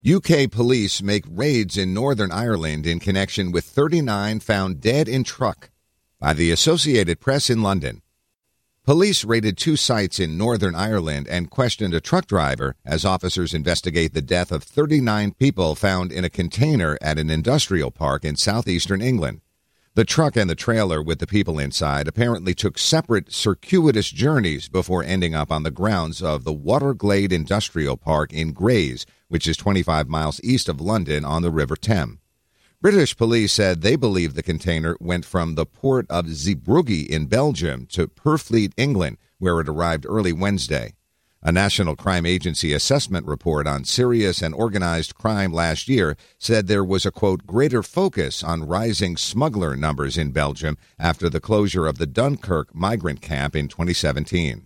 UK police make raids in Northern Ireland in connection with 39 found dead in truck. By the Associated Press in London. Police raided 2 sites in Northern Ireland and questioned a truck driver as officers investigate the death of 39 people found in a container at an industrial park in southeastern England. The truck and the trailer with the people inside apparently took separate circuitous journeys before ending up on the grounds of the Waterglade Industrial Park in Grays, which is 25 miles east of London on the River Thames. British police said they believe the container went from the port of Zeebrugge in Belgium to Purfleet, England, where it arrived early Wednesday. A National Crime Agency assessment report on serious and organized crime last year said there was a, quote, greater focus on rising smuggler numbers in Belgium after the closure of the Dunkirk migrant camp in 2017.